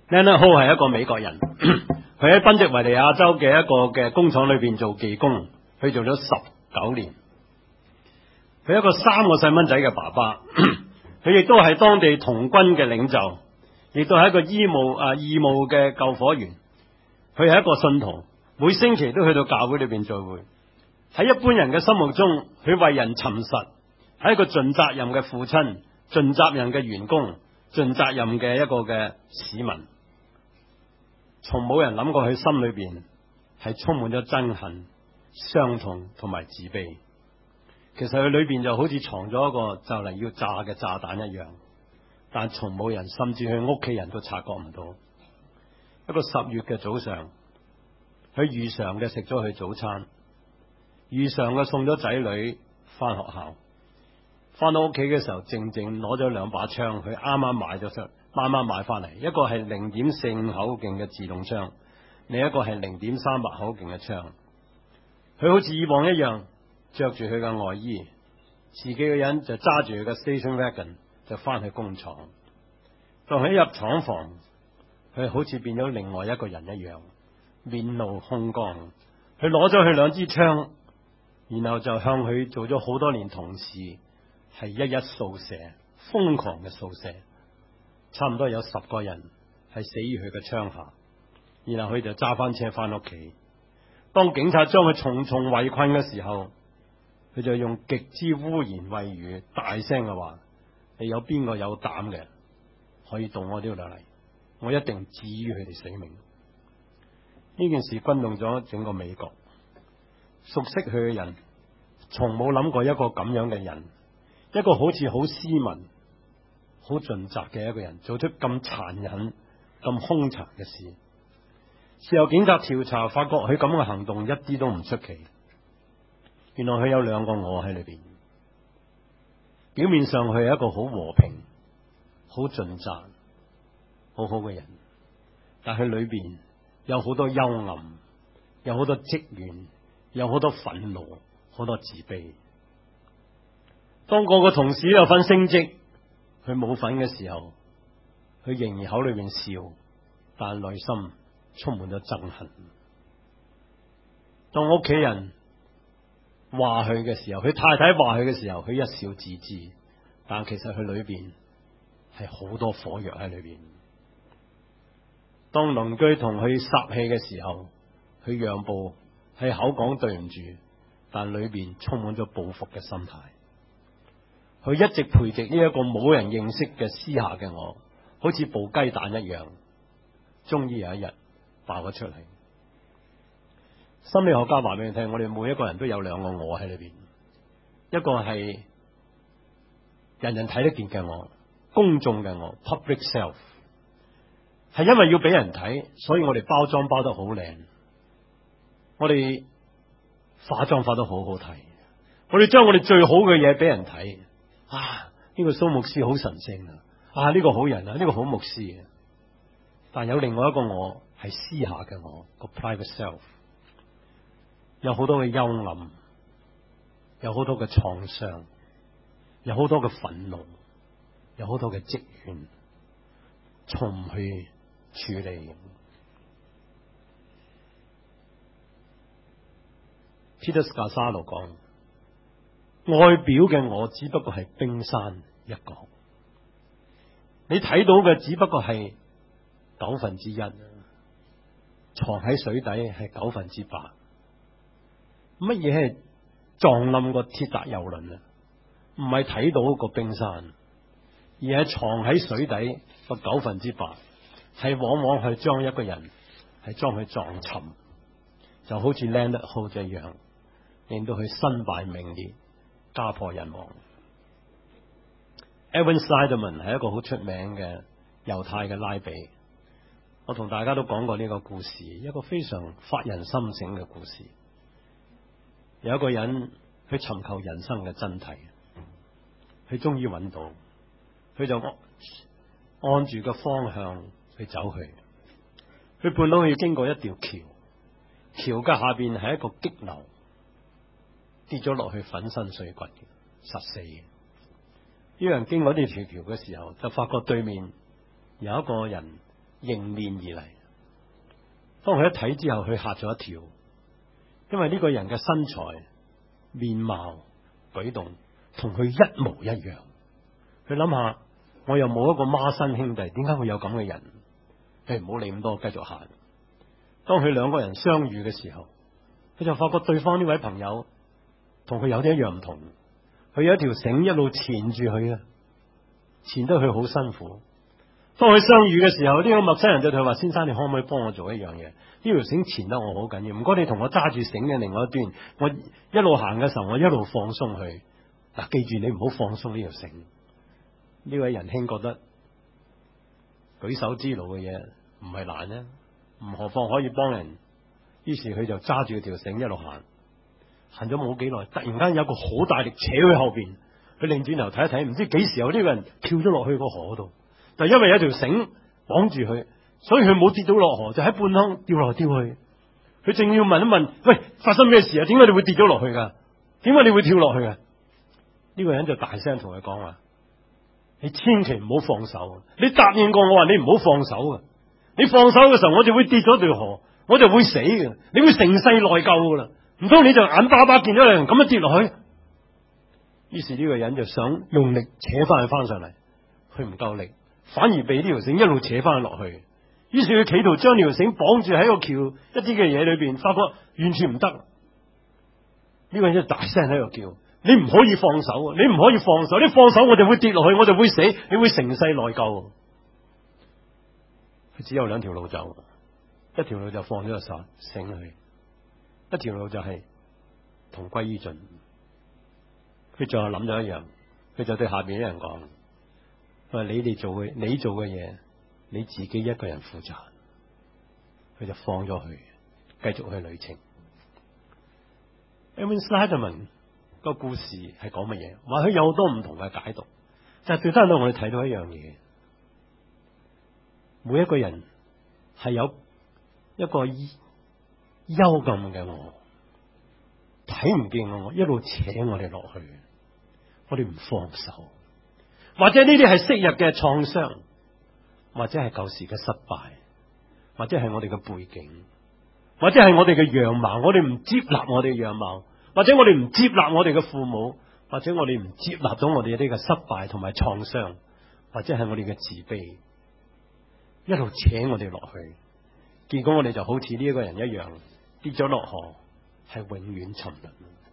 Leonard Ho 係一個美國人，佢喺賓夕維尼亞州嘅一個嘅工廠裏邊做技工，佢做咗19年。佢係一個3個細蚊仔嘅爸爸，佢亦都係當地童軍嘅領袖，亦都係一個義務嘅救火員。佢係一個信徒，每星期都去到教會裏邊聚會。喺一般人嘅心目中，佢為人尋實，係一個盡責任嘅父親、盡責任嘅員工、盡責任嘅一個嘅市民。從冇人諗過佢心裏邊係充滿咗憎恨、傷痛同埋自卑。其實佢裏邊就好似藏咗一個就嚟要炸嘅炸彈一樣，但從冇人，甚至佢屋企人都察覺唔到。一個10月嘅早上，佢如常嘅食咗佢早餐，如常嘅送咗仔女翻學校。翻到屋企嘅時候，靜靜攞咗2把槍，佢啱啱買翻嚟，一個係0.45口徑嘅自動槍，另一個係0.38口徑嘅槍。佢好似以往一樣，着住佢嘅外衣，自己嘅人就揸住佢嘅 station wagon 就翻去工廠。當佢一入廠房，佢好似變咗另外一個人一樣，面露凶光。佢攞咗佢2支槍，然後就向佢做咗好多年同事係一掃射，瘋狂嘅掃射，差唔多有10個人係死於佢嘅槍下。然後佢就揸翻車翻屋企。當警察將佢重重圍困嘅時候，佢就用極之污言穢語大聲嘅話：你有邊個有膽嘅可以動我呢度嚟？我一定置於佢哋死命。呢件事轟動咗整個美國，熟悉佢嘅人從冇諗過一個咁樣嘅人，一個好似好斯文、好盡責嘅一個人，做出咁殘忍、咁兇殘嘅事。事後警察調查發覺佢咁嘅行動一啲都唔出奇。原來佢有2個我喺裏邊。表面上佢係一個好和平、好盡責、好好嘅人，但係佢裏邊有好多幽暗，有好多積怨，有好多憤怒，好多自卑。當個個同事有份升職，佢冇份嘅時候，佢仍然口裏邊笑，但內心充滿咗憎恨。當屋企人話佢嘅時候，佢太太話佢嘅時候，佢一笑自知，但其實佢裏邊係好多火藥喺裏邊。當鄰居同佢撒氣嘅時候，佢讓步，係口講對唔住，但裏邊充滿咗報復嘅心態。佢一直培植呢一個冇人認識嘅私下嘅我，好似部雞蛋一樣，終於有一日爆咗出嚟。心理學家話俾你聽，我哋每一個人都有2個我喺裏邊，一個係人人睇得見嘅我，公眾嘅我 public self， 係因為要俾人睇，所以我哋包裝包得好靚，我哋化妝化得好好睇，我哋將我哋最好嘅嘢俾人睇。呢個蘇牧師好神聖呢個好人呢個好牧師。但有另外一個我係私下嘅我，個 private self， 有好多嘅幽暗，有好多嘅創傷，有好多嘅憤怒，有好多嘅積怨，從唔去處理。Peter Scazzaro 講，外表嘅我只不過係冰山一角，你睇到嘅只不過係1/9，藏喺水底係8%。乜嘢係撞冧個鐵達遊輪啊？唔係睇到個冰山，而係藏喺水底個8%，係往往係將一個人係將佢撞沉，就好似 Leonard Ho 一樣，令到佢身敗名裂，家破人亡。Evan Seiderman 係一個好出名嘅猶太嘅拉比，我同大家都講過呢個故事，一個非常發人深省嘅故事。有一個人去尋求人生嘅真諦，佢終於揾到，佢就按住個方向去走去。佢半路要經過一條橋，橋嘅下邊係一個激流，跌咗落去粉身碎骨，實死。呢個人經過呢條橋嘅時候，就發覺對面有一個人迎面而嚟。當佢一睇之後，佢嚇咗一跳，因為呢個人嘅身材、面貌、舉動同佢一模一樣。佢諗下，我又冇一個孖生兄弟，點解會有咁嘅人？唔好理咁多，繼續行。當佢兩個人相遇嘅時候，佢就發覺對方呢位朋友同佢有啲一樣唔同。佢有一條繩一路纏住佢啊，纏得佢好辛苦。當佢相遇嘅時候，呢個陌生人就同佢話：先生，你可唔可以幫我做一樣嘢？呢條繩纏得我好緊要，唔該你同我揸住繩嘅另外一端，我一路行嘅時候，我一路放鬆佢。嗱，記住你唔好放鬆呢條繩。呢位仁兄覺得舉手之勞嘅嘢唔係難啊，唔何況可以幫人。於是佢就揸住條繩一路行，行咗冇幾耐，突然間有個好大力扯佢後邊。佢擰轉頭睇一睇，唔知幾時有呢個人跳咗落去個河度。但因為有條繩綁住佢，所以佢冇跌到落河，就喺半空掉來掉去。佢正要問一問：喂，發生咩事啊？點解你會跌咗落去噶？點解你會跳落去啊？呢個人就大聲同佢講話：你千祈唔好放手，你答應過我話你唔好放手啊！你放手嘅時候，我就會跌咗條河，我就會死嘅，你會成世內疚噶啦！唔通你就眼巴巴見到有人咁樣跌落去？於是呢個人就想用力扯翻佢翻上嚟，佢唔夠力，反而被呢條繩一路扯翻落去。於是佢企圖將條繩綁住喺個橋一啲嘅嘢裏邊，發覺完全唔得。呢個人就大聲喺度叫：你唔可以放手啊！你唔可以放手！你放手我就會跌落去，我就會死，你會成世內疚。佢只有兩條路走，一條路就放咗個繩去，一條路就係同歸於盡。佢最後諗咗一樣，佢就對下邊啲人講：佢話你哋做嘅，你做嘅嘢，你自己一個人負責。佢就放咗佢，繼續去旅程。Erwin Schneiderman 個故事係講乜嘢？或許有好多唔同嘅解讀，但係最緊要我哋睇到一樣嘢，每一個人係有一個幽暗嘅我，睇唔見我，一路扯我哋落去，我哋唔放手。或者呢啲係昔日嘅創傷，或者係舊時嘅失敗，或者係我哋嘅背景，或者係我哋嘅樣貌，我哋唔接納我哋嘅樣貌，或者我哋唔接納我哋嘅父母，或者我哋唔接納到我哋呢個失敗同埋創傷，或者係我哋嘅自卑，一路扯我哋落去，結果我哋就好似呢一個人一樣，跌咗落河，係永遠沉淪。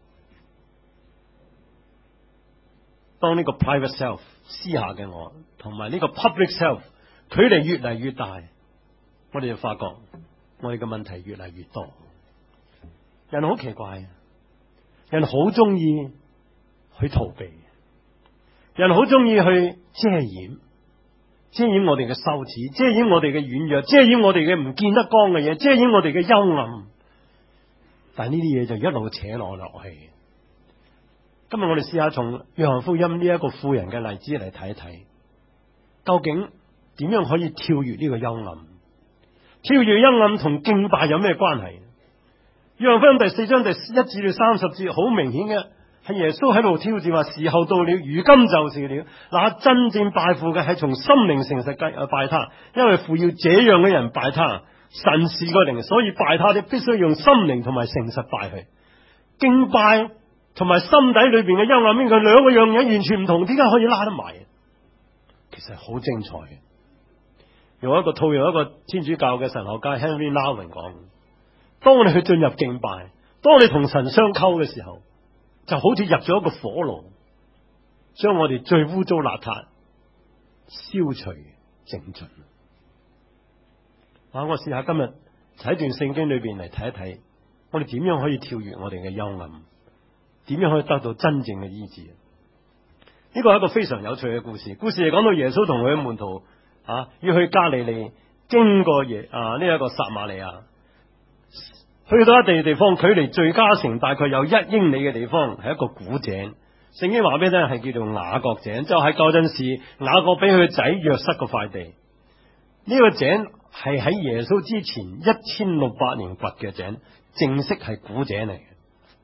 當呢個 private self 私下嘅我，同埋呢個 public self 距離越嚟越大，我哋就發覺我哋嘅問題越嚟越多。人好奇怪，人好中意去逃避，人好中意去遮掩我哋嘅羞恥，遮掩我哋嘅軟弱，遮掩我哋嘅唔見得光嘅嘢，遮掩我哋嘅幽暗。但係呢啲嘢就一路扯落去。今日我哋試下從約翰福音呢一個婦人嘅例子嚟睇一睇，究竟點樣可以跳越呢個幽暗？跳越幽暗同敬拜有咩關係？約翰福音第4章第1至到30節，好明顯嘅係耶穌喺度挑戰話：時候到了，如今就是了。那真正拜父嘅係從心靈誠實拜他，因為父要這樣嘅人拜他。神是個靈，所以拜他的必須用心靈同埋誠實拜佢。敬拜同埋心底裏邊嘅幽暗面，佢兩個樣嘢完全唔同，點解可以拉得埋？其實好精彩嘅。用一個天主教嘅神學家 Henry Nouwen 講：當我哋去進入敬拜，當我哋同神相溝嘅時候，就好似入咗一個火爐，將我哋最污糟邋遢消除淨盡。我試下今日喺段聖經裏邊嚟睇一睇，我哋點樣可以跳越我哋嘅幽暗，點樣可以得到真正嘅醫治？呢個係一個非常有趣嘅故事。故事係講到耶穌同佢嘅門徒要去加利利，經過呢一個撒瑪利亞，去到一地方，距離敘加城大概有1英里嘅地方，係一個古井。聖經話俾你聽係叫做雅各井，就係舊陣時雅各俾佢仔約瑟嗰塊地。呢個井係喺耶穌之前1600年掘嘅井，正式係古井嚟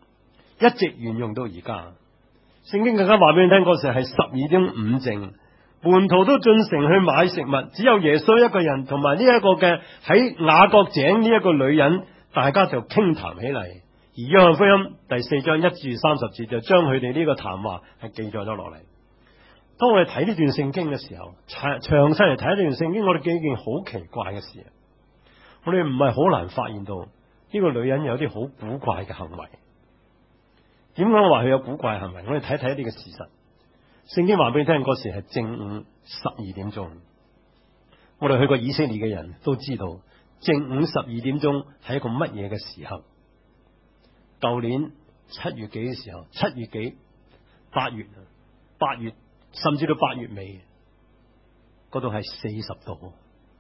嘅，一直沿用到而家。聖經更加話俾你聽，嗰時係12點5正， 門徒都進城去買食物，只有耶穌一個人同埋呢一個嘅喺雅各井呢一個女人，大家就傾談起嚟。而約翰福音第4章1至30節就將佢哋呢個談話係記載咗落嚟。當我哋睇呢段聖經嘅時候，詳細嚟睇呢段聖經，我哋見一件好奇怪嘅事。我哋唔係好難發現到呢個女人有啲好古怪嘅行為。點解我話佢有古怪嘅行為？我哋睇睇呢個事實。聖經話俾你聽，嗰時係正午12點鐘。我哋去過以色列嘅人都知道，正午12點鐘係一個乜嘢嘅時候。舊年7月幾嘅時候，7月幾8月甚至到8月尾，嗰度係40度，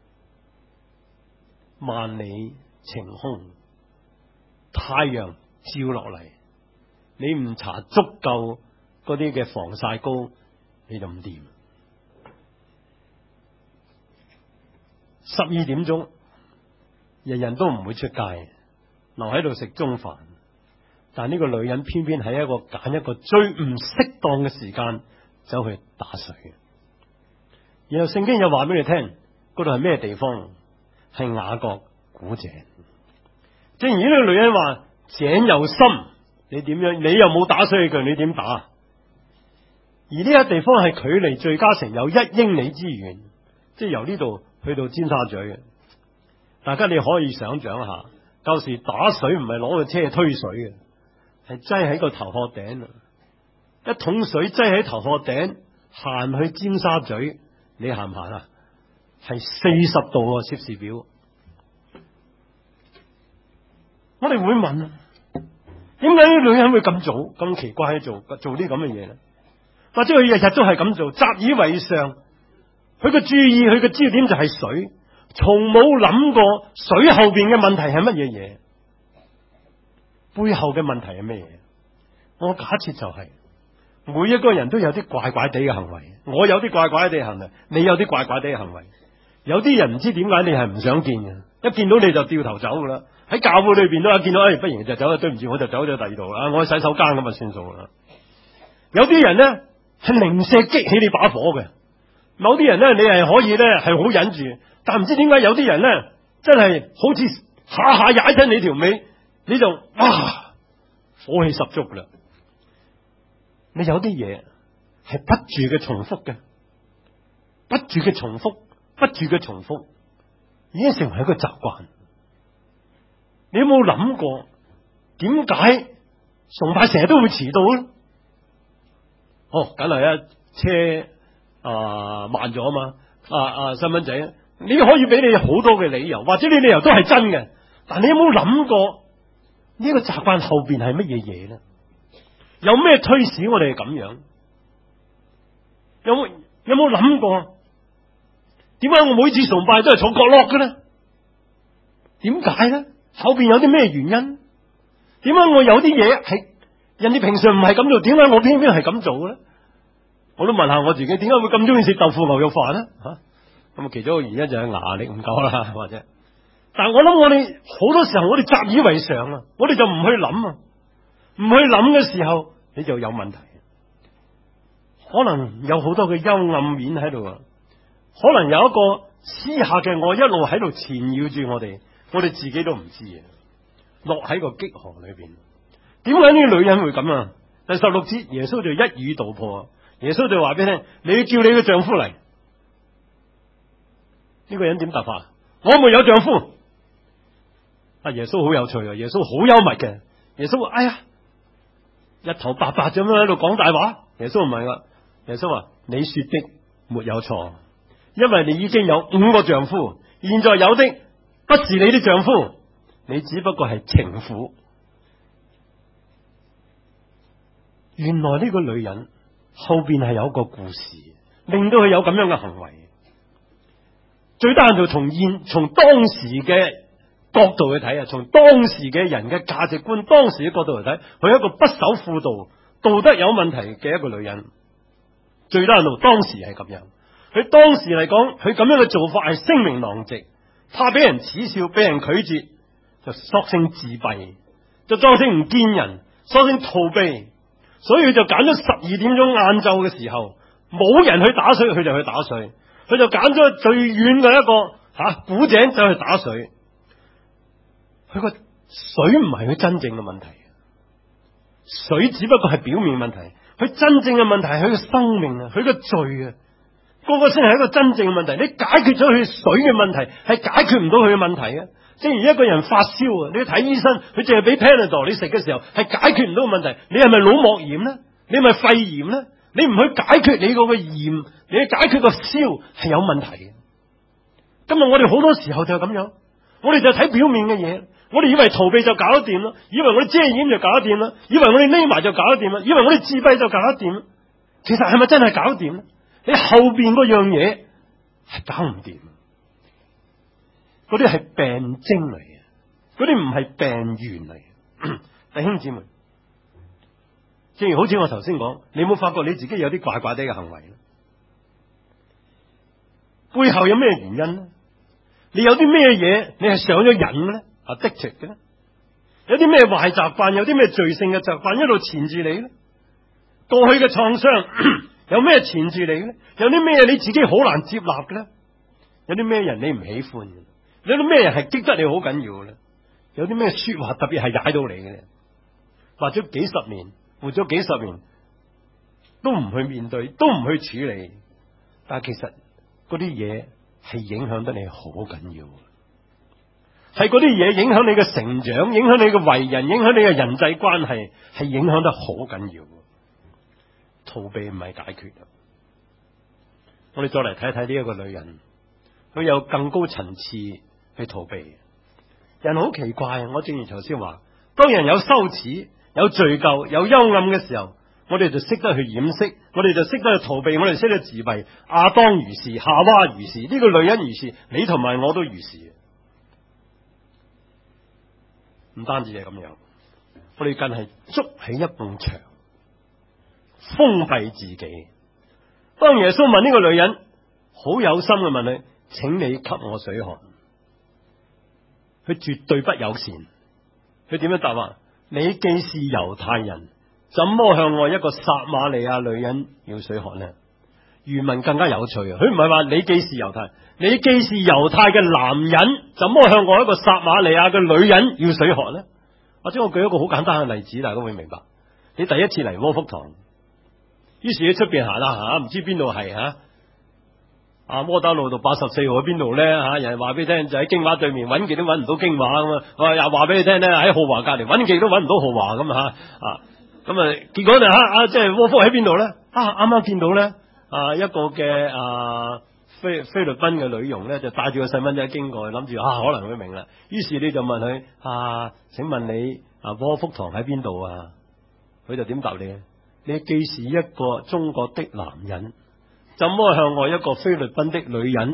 萬里晴空，太陽照落嚟，你唔搽足夠嗰啲嘅防曬膏，你就唔掂。12點鐘，人人都唔會出街，留喺度食中飯。但呢個女人偏偏喺揀一個最唔適當嘅時間走去打水。然後聖經又話俾你聽，嗰度係咩地方？係雅各古井。正如呢個女人話，井又深，你點樣？你又冇打水嘅，你點打？而呢個地方係距離敘加城有1英里之遠，即係由呢度去到尖沙咀嘅。大家你可以想象一下，舊時打水唔係攞個車推水嘅，係擠喺個頭殼頂，一桶水擠喺頭殼頂，行去尖沙咀，你行唔行啊？係40度啊，攝氏表。我哋會問啊，點解啲女人會咁做咁奇怪去做啲咁嘅嘢咧？或者佢日日都係咁做，習以為常。佢嘅注意，佢嘅焦點就係水，從冇諗過水後邊嘅問題係乜嘢嘢，背後嘅問題係咩嘢？我假設就係每一個人都有啲怪怪地嘅行為，我有啲怪怪地嘅行為，你有啲怪怪地嘅行為。有啲人唔知點解你係唔想見嘅，一見到你就掉頭走噶啦。喺教會裏邊都有見到，不如就走啦，對唔住，我就走咗第二度啦，我去洗手間咁啊算數啦。有啲人咧係零舍激起你把火嘅，某啲人咧你係可以咧係好忍住，但唔知點解有啲人咧真係好似下下踩親你條尾，你就哇火氣十足啦。你有啲嘢係不住嘅重複嘅，不住嘅重複，不住嘅重複，已經成為一個習慣。你有冇諗過點解崇拜成日都會遲到咧？梗係啊，車慢咗啊嘛，細蚊仔，你可以俾你好多嘅理由，或者你理由都係真嘅，但你有冇諗過呢個習慣後邊係乜嘢嘢咧？有咩推使我哋係咁樣？有冇諗過點解我每次崇拜都係坐角落嘅咧？點解咧？後邊有啲咩原因？點解我有啲嘢係人哋平常唔係咁做，點解我偏偏係咁做咧？我都問下我自己，點解會咁中意食豆腐牛肉飯咧？咁其中一個原因就係牙力唔夠啦，或者。但係我諗我哋好多時候我哋習以為常啊，我哋就唔去諗啊，唔去諗嘅時候你就有問題。可能有好多嘅幽暗面喺度啊，可能有一個私下嘅愛一路喺度纏繞住我哋。我哋自己都唔知啊，落喺個激河裏邊。點解呢個女人會咁啊？第16節，耶穌就一語道破。耶穌就話俾你聽：你要叫你嘅丈夫嚟。呢個人點答法？我沒有丈夫。耶穌好有趣啊！耶穌好幽默嘅。耶穌話：哎呀，一頭白白咁樣喺度講大話。耶穌唔係噶。耶穌話：你說的沒有錯，因為你已經有5個丈夫，現在有的不是你的丈夫，你只不過係情婦。原來呢個女人後邊係有一個故事，令到佢有咁樣嘅行為。最低限度從當時嘅角度去睇啊，從當時嘅人嘅價值觀、當時嘅角度嚟睇，佢係一個不守婦道、道德有問題嘅一個女人。最低限度當時係咁樣，佢當時嚟講，佢咁樣嘅做法係聲名狼藉。怕俾人恥笑，俾人拒絕，就索性自閉，就裝聲唔見人，索性逃避，所以佢就揀咗12點鐘晏晝嘅時候， 冇人去打水，佢就去打水，佢就揀咗最遠嘅一個古井就去打水。佢個水唔係佢真正嘅問題，水只不過係表面問題，佢真正嘅問題係佢嘅生命啊，佢嘅罪啊，嗰個先係一個真正嘅問題。你解決咗佢水嘅問題，係解決唔到佢嘅問題啊。正如一個人發燒啊，你去睇醫生，佢淨係俾 Panadol 你食嘅時候，係解決唔到問題。你係咪腦膜炎呢？你係咪肺炎呢？你唔去解決你嗰個炎，你去解決個燒係有問題嘅。今日我哋好多時候就係咁樣，我哋就睇表面嘅嘢，我哋以為逃避就搞得掂咯，以為我哋遮掩就搞得掂啦，以為我哋匿埋就搞得掂啦，以為我哋自閉就搞得掂啦。其實係咪真係搞得掂咧？你後邊嗰樣嘢係搞唔掂，嗰啲係病徵嚟嘅，嗰啲唔係病源嚟嘅。弟兄姊妹，正如好似我頭先講，你有冇發覺你自己有啲怪怪地嘅行為咧？背後有咩原因咧？你有啲咩嘢你係上咗癮嘅咧？addicted嘅咧？有啲咩壞習慣，有啲咩罪性嘅習慣一路纏住你咧？過去嘅創傷有咩纏住你咧？有啲咩你自己好難接納嘅咧？有啲咩人你唔喜歡嘅？有啲咩人係激得你好緊要嘅咧？有啲咩說話特別係踩到你嘅咧？活咗幾十年，活咗幾十年都唔去面對，都唔去處理，但係其實嗰啲嘢係影響得你好緊要，係嗰啲嘢影響你嘅成長，影響你嘅為人，影響你嘅人際關係，係影響得好緊要。逃避唔係解決。我哋再嚟睇睇呢一個女人，佢有更高層次去逃避。人好奇怪，我正如頭先話，當人有羞恥、有罪疚、有幽暗嘅時候，我哋就識得去掩飾，我哋就識得去逃避，我哋識得自閉。亞當如是，夏娃如是，呢個女人如是，你同埋我都如是。唔單止係咁樣，我哋更係築起一埲牆，封閉自己。當耶穌問呢個女人，好有心嘅問佢，請你給我水喝，佢絕對不友善。佢點樣答啊？你既是猶太人，怎麼向我一個撒瑪利亞女人要水喝呢？原文更加有趣啊！佢唔係話你既是猶太，你既是猶太嘅男人，怎麼向我一個撒瑪利亞嘅女人要水喝呢？或者我舉一個好簡單嘅例子，大家會明白。你第一次嚟窩福堂，於是喺出邊行啦吓，唔知邊度係吓，窩打路道84號喺邊度咧吓？人話俾你聽就喺京華對面，揾極都揾唔到京華咁啊！我又話俾你聽咧，喺浩華隔籬揾極都揾唔到浩華咁吓咁啊！結果就即係窩福喺邊度咧？啱啱見到咧一個嘅菲律賓嘅女傭咧，就帶住個細蚊仔經過，諗住可能會明啦。於是你就問佢請問你窩福堂喺邊度啊？佢就點答你？你既是一個中國的男人，怎麼向我一個菲律賓的女人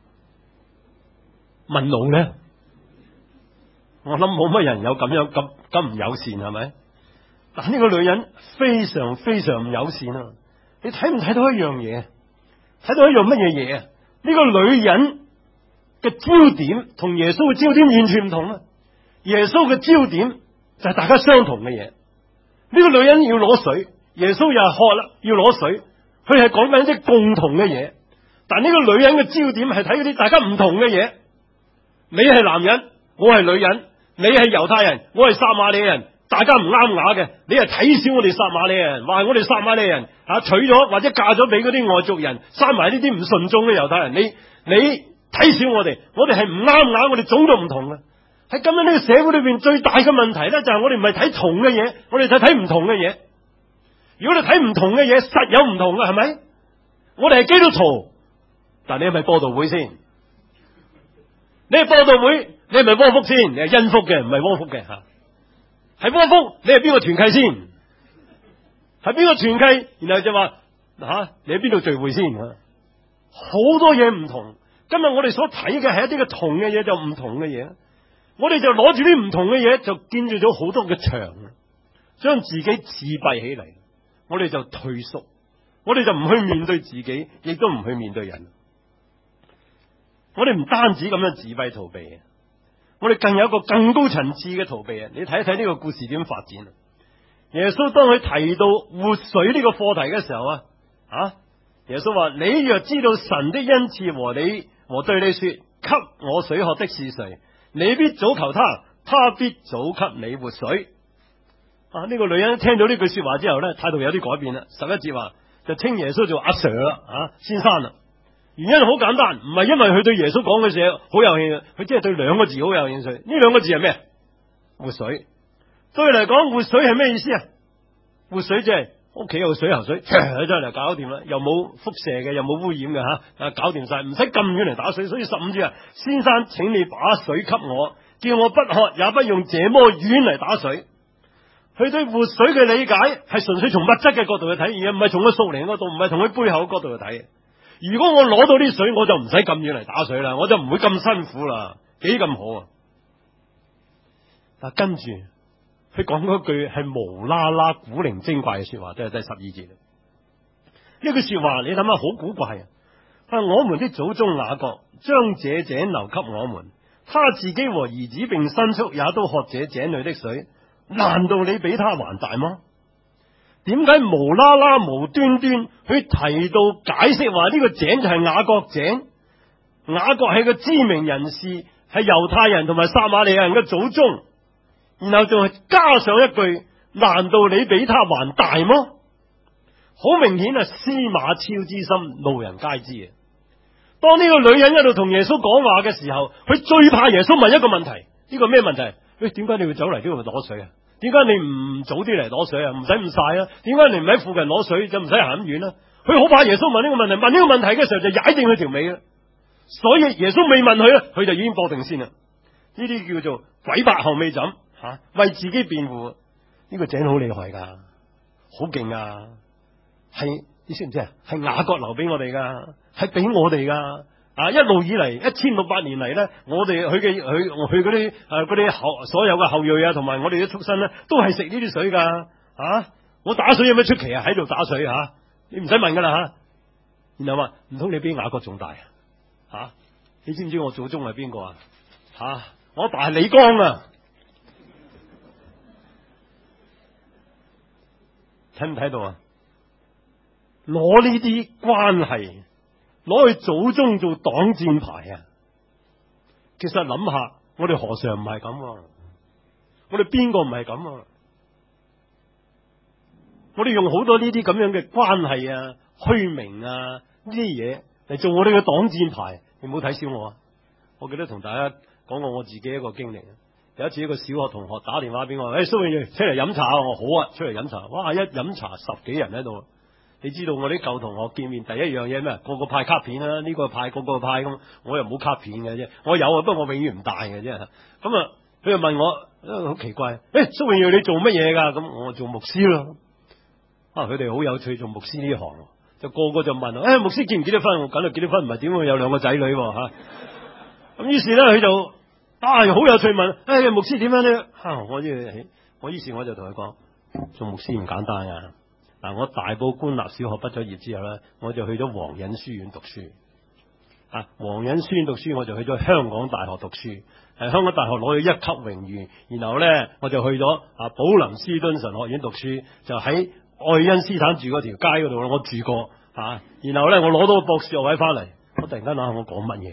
問路呢？我諗冇乜人有咁樣咁唔友善，係咪？但呢個女人非常非常唔友善啊！你睇唔睇到一樣嘢？睇到一樣乜嘢嘢啊？呢個女人嘅焦點同耶穌嘅焦點完全唔同啊！耶穌嘅焦點就係大家相同嘅嘢。呢個女人要攞水，耶穌又係渴啦，要攞水。佢係講緊一啲共同嘅嘢，但呢個女人嘅焦點係睇嗰啲大家唔同嘅嘢。你係男人，我係女人；你係猶太人，我係撒瑪利亞人。大家唔啱牙嘅，你係睇小我哋撒瑪利亞人，話我哋撒瑪利亞人娶咗或者嫁咗俾嗰啲外族人，生埋呢啲唔順眾嘅猶太人。你睇小我哋係唔啱牙，我哋種族唔同嘅。喺今日呢個社會裏邊最大嘅問題咧，就係我哋唔係睇同嘅嘢，我哋睇唔同嘅嘢。如果你睇唔同嘅嘢，實有唔同嘅，係咪？我哋係基督徒，但你係咪播道會先？你係播道會，你係咪窩福先？你係恩福嘅，唔係窩福嘅吓。係窩福，你係邊個團契先？係邊個團契？然後就話你喺邊度聚會先？好多嘢唔同。今日我哋所睇嘅係一啲嘅同嘅嘢，就唔同嘅嘢。我哋就攞住啲唔同嘅嘢，就建造咗好多嘅牆，將自己自閉起嚟。我哋就退縮，我哋就唔去面對自己，亦都唔去面對人。我哋唔單止咁樣自閉逃避，我哋更有一個更高層次嘅逃避啊！你睇一睇呢個故事點發展。耶穌當佢提到活水呢個課題嘅時候耶穌話：你若知道神的恩賜和對你說，給我水喝的是誰，你必早求他，他必早給你活水。呢個女人聽到呢句說話之後呢，態度有啲改變啦。11節話就稱耶穌做阿 Sir 啦，先生啦。原因好簡單，唔係因為佢對耶穌講嘅嘢好有興趣，佢只係對兩個字好有興趣。呢兩個字係咩？活水。對佢嚟講，活水係咩意思啊？活水即係屋企有水喉水，真係搞掂啦，又冇輻射嘅，又冇污染嘅吓，搞掂晒，唔使咁遠嚟打水。所以15節啊，先生，請你把水給我，叫我不渴，也不用這麼遠嚟打水。佢對活水嘅理解係純粹從物質嘅角度去睇，而唔係從佢屬靈嘅角度，唔係從佢背後嘅角度去睇。如果我攞到啲水，我就唔使咁遠嚟打水啦，我就唔會咁辛苦啦，幾咁好啊！但跟住佢講嗰句係無啦啦古靈精怪嘅說話，即係第12節。呢句說話你諗下好古怪啊！我們的祖宗雅各將這井留給我們，他自己和兒子並牲畜也都喝這井裏的水，難道你比他還大嗎？點解無啦啦無端端去提到解釋話呢個井就係雅各井？雅各係個知名人士，係猶太人同埋撒瑪利亞人嘅祖宗，然後仲係加上一句，難道你比他還大嗎？好明顯係司馬昭之心，路人皆知啊！當呢個女人喺度同耶穌講話嘅時候，佢最怕耶穌問一個問題，呢個咩問題？喂，點解你會走嚟呢度攞水啊？點解你唔早啲嚟攞水啊？唔使咁曬啊？點解你唔喺附近攞水就唔使行咁遠啊？佢好怕耶穌問呢個問題，問呢個問題嘅時候就踩定佢條尾啦。所以耶穌未問佢咧，佢就已經搏定先啦。呢啲叫做鬼拍後尾枕吓，為自己辯護。呢個井好厲害噶，好勁啊！係你知唔知啊？係雅各留俾我哋噶，係俾我哋噶。一路以嚟1600年嚟咧，我哋佢嗰啲所有嘅後裔啊，同埋我哋啲畜生咧，都係食呢啲水噶。我打水有咩出奇啊？喺度打水吓，你唔使問噶啦吓。然後話唔通你比雅各仲大啊？你知唔知我祖宗係邊個啊？我阿爸係李剛啊！睇唔睇到啊？攞呢啲關係攞去祖宗做擋箭牌啊！其實諗下，我哋何嘗唔係咁？我哋邊個唔係咁？我哋用好多呢啲咁樣嘅關係啊、虛名啊呢啲嘢嚟做我哋嘅擋箭牌。你唔好睇小我啊！我記得同大家講過我自己一個經歷。有一次一個小學同學打電話俾我，蘇永裕出嚟飲茶，我好啊，出嚟飲茶。哇！一飲茶10幾人喺度。你知道我啲舊同學見面第一樣嘢咩？個個派卡片啦，呢個派，個個派咁，我又冇卡片嘅啫。我有啊，不過我永遠唔帶嘅啫。咁啊，佢又問我，好奇怪，蘇永裕你做乜嘢噶？咁我做牧師咯。佢哋好有趣做牧師呢行，就個個就問，牧師結唔結得婚？我梗係結得婚，唔係點會有2個仔女吓？咁於是咧，佢就好有趣問，牧師點樣呢？我於是我就同佢講，做牧師唔簡單啊！我大埔官立小學畢咗業之後咧，我就去咗皇仁書院讀書。皇仁書院讀書，我就去咗香港大學讀書。香港大學攞咗1級榮譽，然後咧我就去咗寶林斯敦神學院讀書，就喺愛因斯坦住嗰條街嗰度我住過。然後咧我攞到個博士學位翻嚟，我突然間諗下我講乜嘢？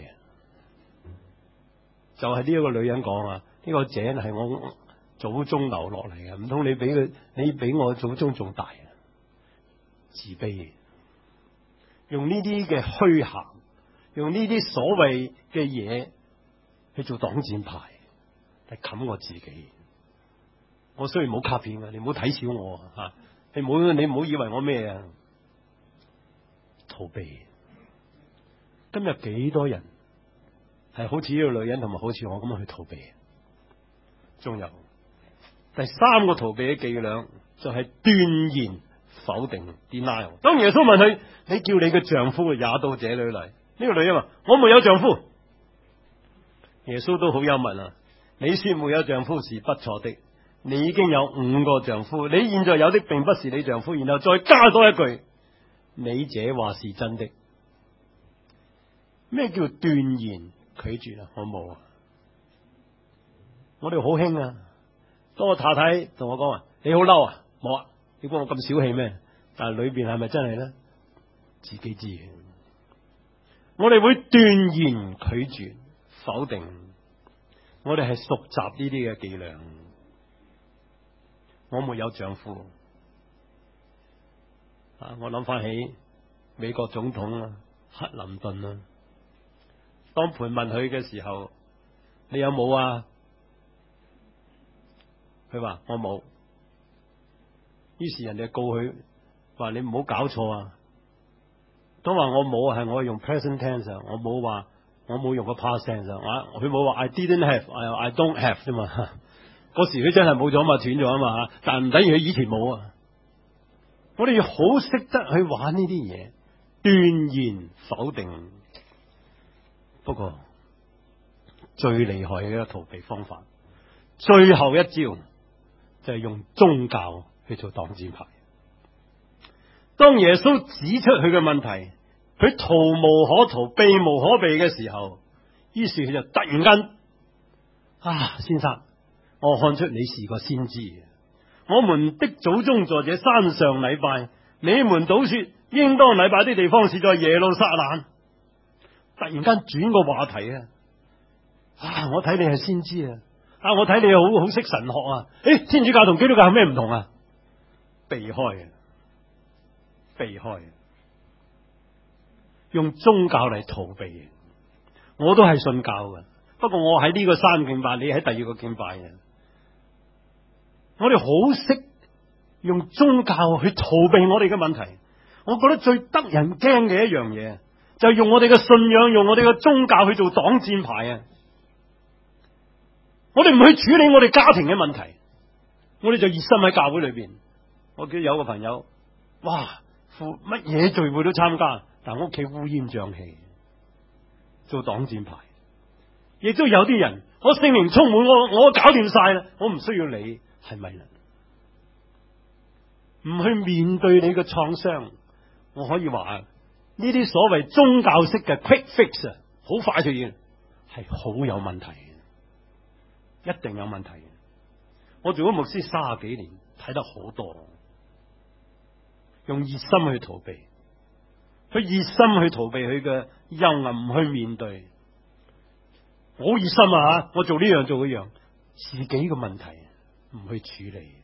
就係呢一個女人講呢個井係我祖宗留落嚟嘅，唔通你比我祖宗仲大？自卑，用呢啲嘅虛涵，用呢啲所謂嘅嘢去做擋箭牌，嚟冚我自己。我雖然冇卡片啊，你唔好睇小我啊！你唔好以為我咩啊？逃避。今日幾多人係好似呢個女人同埋好似我咁去逃避？仲有第3個逃避嘅伎倆就係斷言。否定 denial。當耶穌問佢：你叫你嘅丈夫也到這裏嚟？呢個女人話：我沒有丈夫。耶穌都好幽默啊！你說沒有丈夫是不錯的，你已經有5個丈夫，你現在有的並不是你丈夫。然後再加多一句：你這話是真的。咩叫斷言拒絕啊？好冇啊！我哋好興啊！當我太太同我講話：你好嬲啊！冇啊！你估我咁小氣咩？但係裏邊係咪真係咧？ 自己知嘅。我哋會斷言拒絕否定，我哋係熟習呢啲嘅伎倆。我沒有丈夫我諗翻起美國總統克林頓當盤問佢嘅時候，你有冇啊？佢話我冇。於是人哋告佢話你唔好搞錯啊！都話我冇係我用 present tense， 我冇話我冇用個 past tense， 佢冇話 I didn't have，I don't have 啫嘛。嗰時佢真係冇咗嘛，斷咗啊嘛，但唔等於佢以前冇啊。我哋要好識得去玩呢啲嘢，斷言否定。不過最厲害嘅一個逃避方法，最後一招就係用宗教去做擋箭牌。當耶穌指出佢嘅問題，佢逃無可逃、避無可避嘅時候，於是佢就突然間先生，我看出你是個先知。我們的祖宗在這山上禮拜，你們倒說應當禮拜的地方是在耶路撒冷。突然間轉個話題我睇你係先知我睇你好識神學天主教同基督教有咩唔同啊？避開用宗教嚟逃避。我都係信教嘅，不過我喺呢個山敬拜，你喺第二個敬拜嘅。我哋好識用宗教去逃避我哋嘅問題。我覺得最得人驚嘅一樣嘢，就係用我哋嘅信仰，用我哋嘅宗教去做擋箭牌。我哋唔去處理我哋家庭嘅問題，我哋就熱心喺教會裏邊。我記得有個朋友，乜嘢聚會都參加，但屋企烏煙瘴氣，做擋箭牌。亦都有啲人，我聖靈充滿，我搞掂晒啦，我唔需要你，係咪啦？唔去面對你嘅創傷，我可以話呢啲所謂宗教式嘅 quick fix 好快就要，係好有問題嘅，一定有問題嘅。我做咗牧師30幾年，睇得好多，用熱心去逃避，佢熱心去逃避佢嘅幽暗，唔去面對。好熱心我做呢樣做嗰樣，自己嘅問題唔去處理。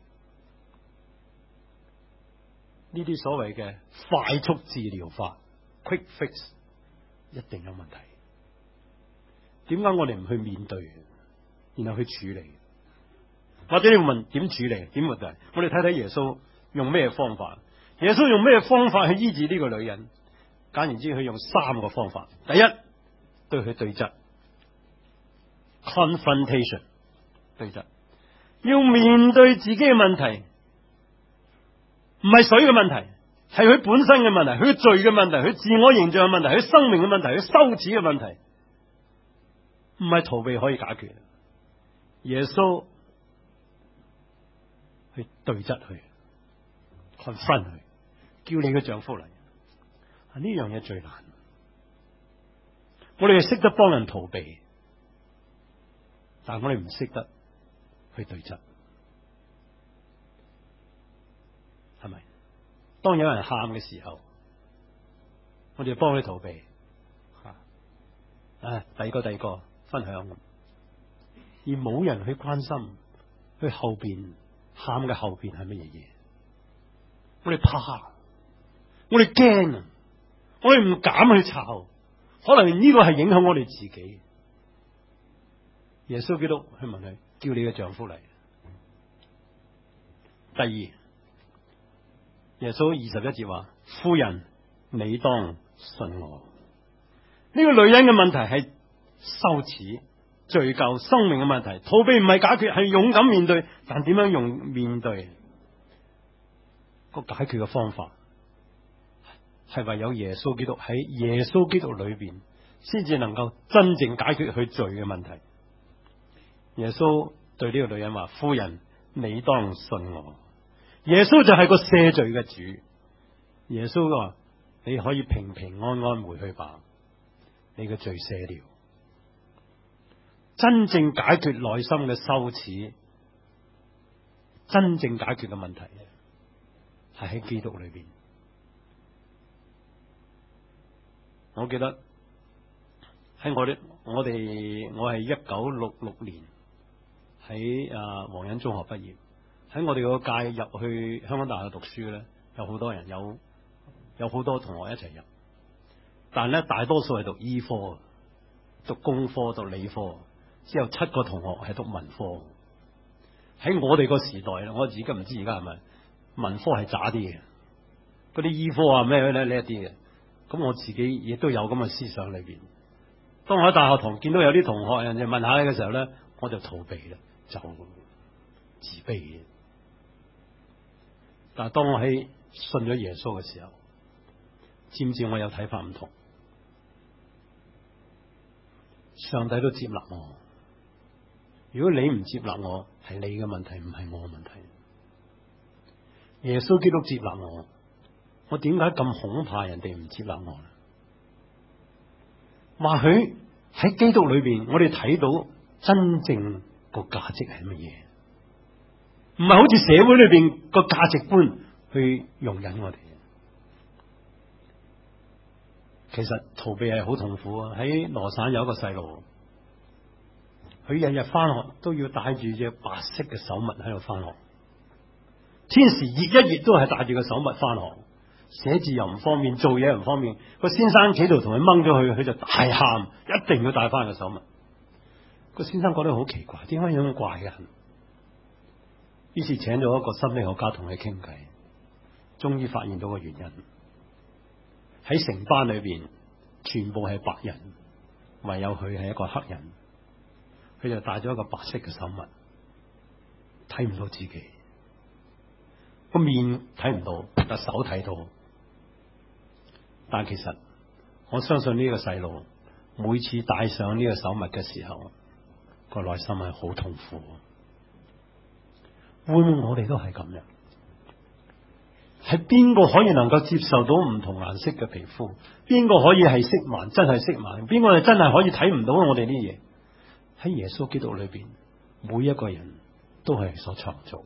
呢啲所謂嘅快速治療法 quick fix 一定有問題。點解我哋唔去面對，然後去處理？或者你問點處理？點問題？我哋睇睇耶穌用咩方法？耶穌用咩方法去醫治呢個女人？簡言之，佢用3個方法。第一，對佢對質 confrontation 對質，要面對自己嘅問題，唔係水嘅問題，係佢本身嘅問題，佢罪嘅問題，佢自我形象嘅問題，佢生命嘅問題，佢羞恥嘅問題，唔係逃避可以解決。耶穌去對質佢 confront 佢，叫你嘅丈夫嚟。呢樣嘢最難。我哋係識得幫人逃避，但係我哋唔識得去對質，係咪？當有人喊嘅時候，我哋就幫佢逃避。第二個分享，而冇人去關心佢後邊喊嘅後邊係乜嘢嘢。我哋怕，我哋驚，我哋唔敢去查，可能呢個係影響我哋自己。耶穌基督去問佢，叫你嘅丈夫嚟。第二，耶穌21節話：夫人，你當信我。呢個女人嘅問題係羞恥、罪疚、生命嘅問題，逃避唔係解決，係勇敢面對。但點樣用面對？個解決嘅方法係唯有耶穌基督，喺耶穌基督裏邊，先至能夠真正解決佢罪嘅問題。耶穌對呢個女人話：夫人，你當信我。耶穌就係個赦罪嘅主。耶穌話：你可以平平安安回去吧，你嘅罪赦了。真正解決內心嘅羞恥，真正解決嘅問題係喺基督裏邊。 我記得喺我係1966年喺皇仁中學畢業，喺我哋個屆入去香港大學讀書咧，有好多人有好多同學一齊入，但係咧大多數係讀醫科、讀工科、讀理科，只有7個同學係讀文科。喺我哋個時代咧，我而家唔知而家係咪文科係渣啲嘅，嗰啲醫科啊咩咧呢一啲嘅。咁我自己亦都有咁嘅思想裏邊。當我喺大學堂見到有啲同學人哋問下你嘅時候咧，我就逃避啦，就自卑嘅。但係當我喺信咗耶穌嘅時候，漸漸我有睇法唔同。上帝都接納我。如果你唔接納我，係你嘅問題，唔係我嘅問題。耶穌基督接納我點解咁恐怕人哋唔接納我呢？或許喺基督裏邊，我哋睇到真正個價值係乜嘢？唔係好似社會裏邊個價值觀去容忍我哋。其實逃避係好痛苦啊！喺羅省有一個細路，佢日日翻學都要帶住隻白色嘅手襪喺度翻學，天時熱一熱都係帶住個手襪翻學，寫字又唔方便，做嘢又唔方便。個先生企度同佢掹咗佢，佢就大喊，一定要帶翻個手襪。個先生覺得好奇怪，點解有咁怪嘅？於是請咗一個心理學家同佢傾偈，終於發現到個原因。喺成班裏邊全部係白人，唯有佢係一個黑人，佢就戴咗一個白色嘅手襪，睇唔到自己，個面睇唔到，但手睇到。但其實我相信呢個細路每次戴上呢個手襪嘅時候，個內心係好痛苦。會唔會我哋都係咁樣？係邊個可以能夠接受到唔同顏色嘅皮膚？邊個可以係色盲？真係色盲？邊個係真係可以睇唔到我哋啲嘢？喺耶穌基督裏邊，每一個人都係所創造。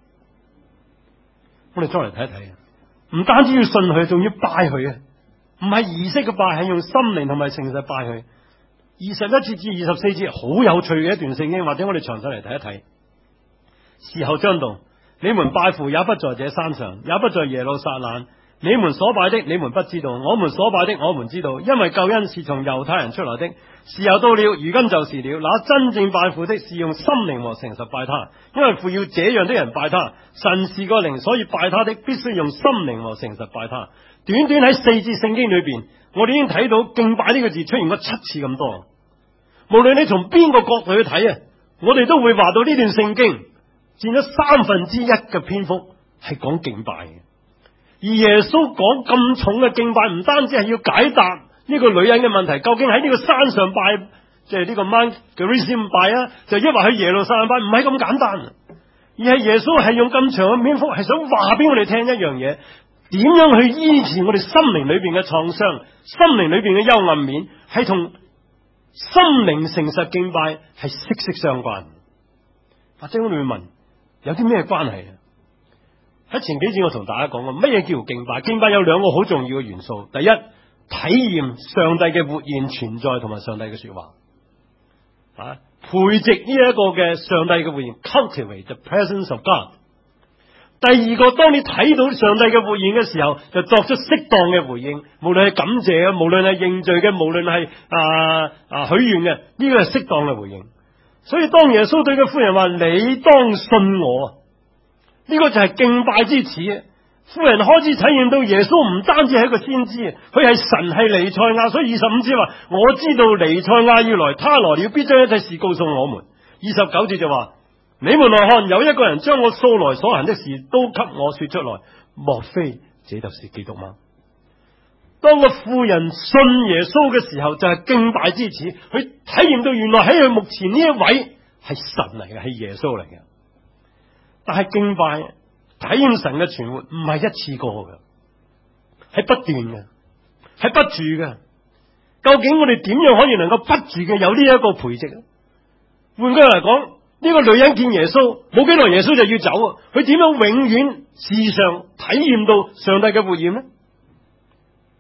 我哋再嚟睇一睇，唔單止要信佢，仲要拜佢啊！唔係儀式嘅拜，係用心靈同埋誠實拜佢。21節至24節好有趣嘅一段聖經，或者我哋詳細嚟睇一睇。時候將到，你們拜父也不在這山上，也不在耶路撒冷。你們所拜的，你們不知道；我們所拜的，我們知道，因為救恩是從猶太人出來的。時候到了，如今就是了。那真正拜父的，是用心靈和誠實拜他，因為父要這樣的人拜他。神是個靈，所以拜他的必須用心靈和誠實拜他。短短喺4節聖經裏邊，我哋已經睇到敬拜呢個字出現過7次咁多。無論你從邊個角度去睇啊，我哋都會話到呢段聖經佔咗1/3嘅篇幅係講敬拜嘅。而耶穌講咁重嘅敬拜，唔單止係要解答呢個女人嘅問題，究竟喺呢個山上拜，即係呢個 Mount Gerizim 拜啊，就抑或去耶路撒冷拜，唔係咁簡單。而係耶穌係用咁長嘅篇幅，係想話俾我哋聽一樣嘢，點樣去醫治我哋心靈裏邊嘅創傷，心靈裏邊嘅幽暗面，係同心靈誠實敬拜係息息相關。或者我哋會問，有啲咩關係啊？喺前幾節我同大家講過，乜嘢叫敬拜？敬拜有2個好重要嘅元素。第一，體驗上帝嘅活現存在同埋上帝嘅說話，培植呢一個嘅上帝嘅活現 ，cultivate the presence of God。第二個，當你睇到上帝嘅活現嘅時候，就作出適當嘅回應，無論係感謝嘅，無論係認罪嘅，無論係許願嘅，呢個係適當嘅回應。所以當耶穌對個婦人話：你當信我。呢個就係敬拜之始。婦人開始體驗到耶穌唔單止係一個先知，佢係神，係彌賽亞。所以25節話：我知道彌賽亞要來，他來了必將一切事告訴我們。29節就話：你們來看，有一個人將我素來所行的事都給我說出來，莫非這就是基督嗎？當個婦人信耶穌嘅時候，就係敬拜之始。佢體驗到原來喺佢目前呢一位係神嚟嘅，係耶穌嚟嘅。但係敬拜體驗神嘅存活唔係一次過嘅，係不斷嘅，係不住嘅。究竟我哋點樣可以能夠不住嘅有呢一個培植啊？換句嚟講，呢個女人見耶穌冇幾耐，耶穌就要走啊！佢點樣永遠時常體驗到上帝嘅活現呢？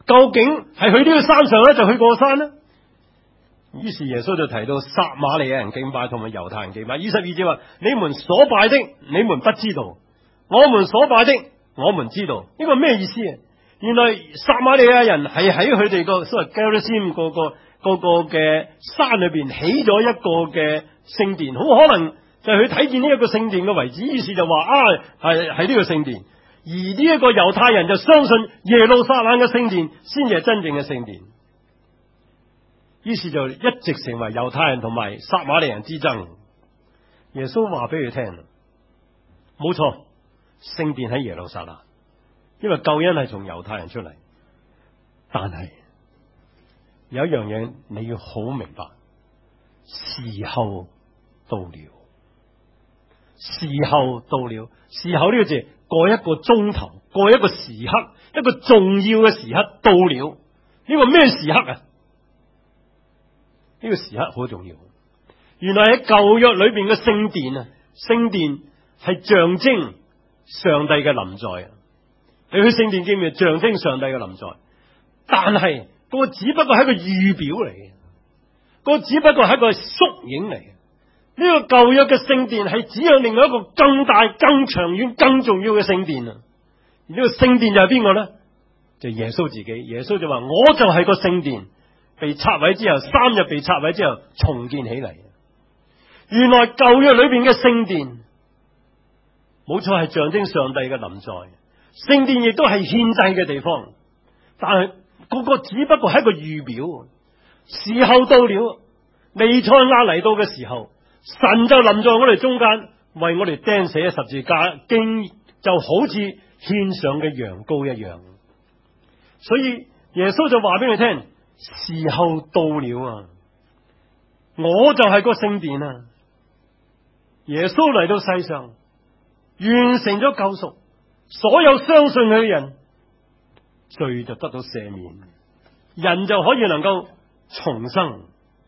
究竟係去呢個山上咧，就去過山呢？於是耶穌就提到撒瑪利亞人敬拜同埋猶太人敬拜。22節話：你們所拜的，你們不知道；我們所拜的，我們知道。呢個咩意思啊？原來撒瑪利亞人係喺佢哋個所謂 Gerizim 個嘅山裏邊起咗一個嘅聖殿，好可能就係佢睇見呢一個聖殿嘅遺址，於是就話係呢個聖殿。而呢一個猶太人就相信耶路撒冷嘅聖殿先至係真正嘅聖殿，於是就一直成為猶太人同埋撒瑪利亞人之爭。耶穌話俾佢聽，冇錯，聖殿喺耶路撒冷，因為救恩係從猶太人出嚟。但係有一樣嘢你要好明白，時候到了，時候到了。時候呢個字，過一個鐘頭，過一個時刻，一個重要嘅時刻到了。呢個咩時刻啊？呢個時刻好重要。原來喺舊約裏邊嘅聖殿啊，聖殿係象徵上帝嘅臨在。你去聖殿見面，象徵上帝嘅臨在。但係嗰個只不過係一個預表嚟嘅，嗰個只不過係一個縮影嚟嘅。呢個舊約嘅聖殿係指向另外一個更大、更長遠、更重要嘅聖殿啊！而呢個聖殿就係邊個咧？就係耶穌自己。耶穌就話：我就係個聖殿，被拆毀之後，3日被拆毀之後重建起嚟。原來舊約裏邊嘅聖殿，冇錯係象徵上帝嘅臨在。聖殿亦都係獻祭嘅地方，但係嗰個只不過係一個預表。時候到了，彌賽亞嚟到嘅時候，神就臨在我哋中間，為我哋釘死喺十字架，經就好似獻上嘅羊羔一樣。所以耶穌就話俾你聽：時候到了啊！我就係個聖殿啊！耶穌嚟到世上，完成咗救贖，所有相信佢嘅人，罪就得到赦免，人就可以能夠重生。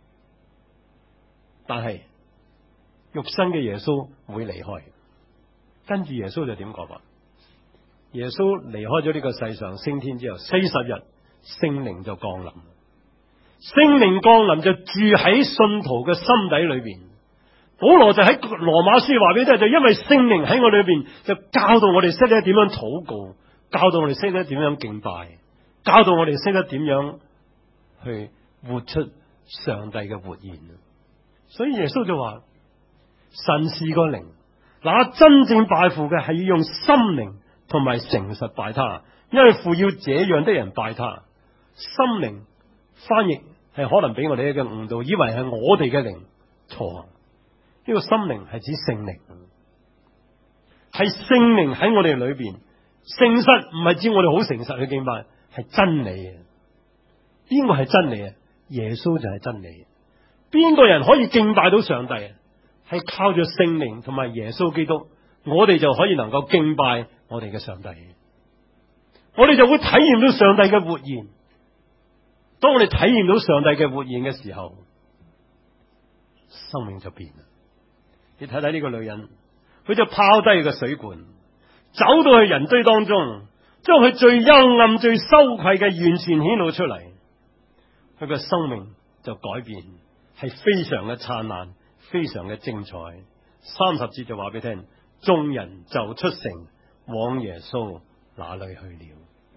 但係肉身嘅耶穌會離開，跟住耶穌就點講話？耶穌離開咗呢個世上升天之後40日，聖靈就降臨。聖靈降臨就住喺信徒嘅心底裏邊。保羅就喺羅馬書話俾你聽，就因為聖靈喺我裏邊，就教導我哋識得點樣禱告，教導我哋識得點樣敬拜，教導我哋識得點樣去活出上帝嘅活現。所以耶穌就話：神是個靈，那真正拜父嘅係要用心靈同埋誠實拜他，因為父要這樣的人拜他。心靈翻譯係可能俾我哋一個誤導，以為係我哋嘅靈，錯。呢個心靈係指聖靈，係聖靈喺我哋裏邊。誠實唔係指我哋好誠實去敬拜，係真理啊！邊個係真理啊？耶穌就係真理。邊個人可以敬拜到上帝啊？係靠住聖靈同埋耶穌基督，我哋就可以能夠敬拜我哋嘅上帝。我哋就會體驗到上帝嘅活現。當我哋體驗到上帝嘅活現嘅時候，生命就變啦。你睇睇呢個女人，佢就拋低個水罐，走到去人堆當中，將佢最幽暗、最羞愧嘅完全顯露出嚟。佢嘅生命就改變，係非常嘅燦爛，非常嘅精彩。30節就話俾你聽，眾人就出城往耶穌那裏去了。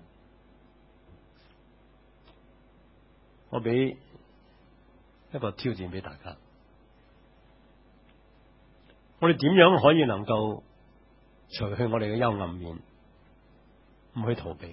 我俾一個挑戰俾大家。我哋點樣可以能夠除去我哋嘅幽暗面，唔去逃避？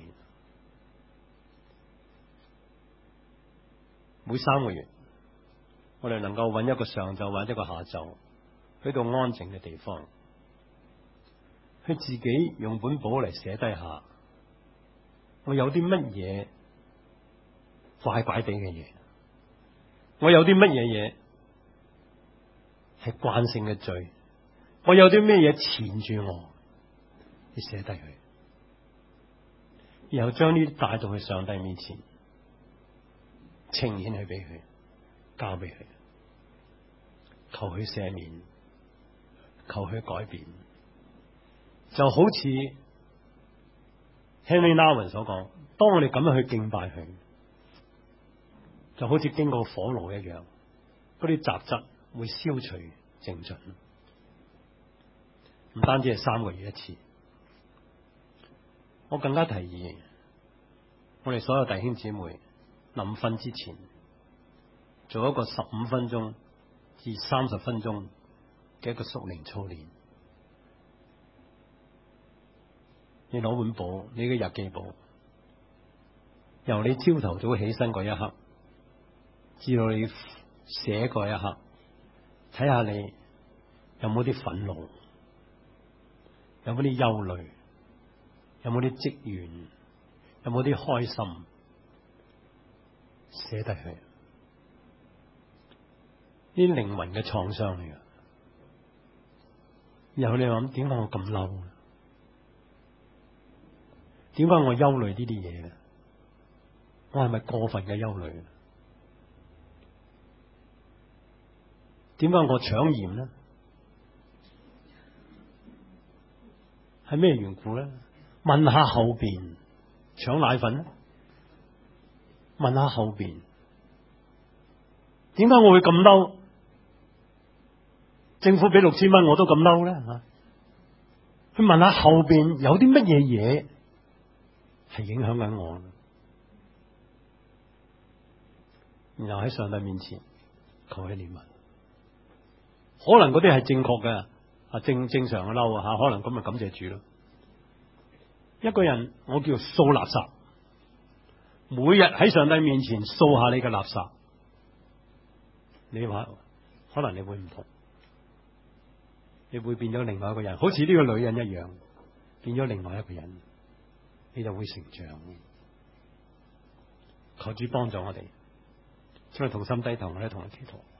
每3個月，我哋能夠揾一個上晝或者一個下晝，去到安靜嘅地方，去自己用本簿嚟寫低下，我有啲乜嘢怪怪地嘅嘢，我有啲乜嘢嘢係慣性嘅罪。我有啲咩嘢纏住我，你寫低佢，然後將呢啲帶到去上帝面前，呈現去俾佢，交俾佢，求佢赦免，求佢改變，就好似 Henry Nouwen 所講，當我哋咁樣去敬拜佢，就好似經過火爐一樣，嗰啲雜質會消除淨盡。唔單止係3個月一次，我更加提議我哋所有弟兄姊妹臨瞓之前做一個15分鐘至30分鐘嘅一個屬靈操練。你攞本簿，你嘅日記簿，由你朝頭早起身嗰一刻至到你寫嗰一刻，睇下你有冇啲憤怒，有冇啲憂慮，有冇啲積怨，有冇啲開心，寫低佢。呢啲靈魂嘅創傷嚟㗎。然後你諗，點解我咁嬲？點解我憂慮呢啲嘢咧？我係咪過分嘅憂慮？點解我搶鹽咧？係咩緣故咧？問下後邊搶奶粉咧？問下後邊點解我會咁嬲？政府俾6000蚊我都咁嬲咧吓？去問下後邊有啲乜嘢嘢係影響緊我，然後喺上帝面前求佢憐憫。可能嗰啲係正確嘅，正常嘅嬲吓，可能咁咪感謝主咯。一個人我叫掃垃圾，每日喺上帝面前掃下你嘅垃圾，你話可能你會唔同，你會變咗另外一個人，好似呢個女人一樣，變咗另外一個人，你就會成長。求主幫助我哋，請你同心低頭，我哋同佢祈禱。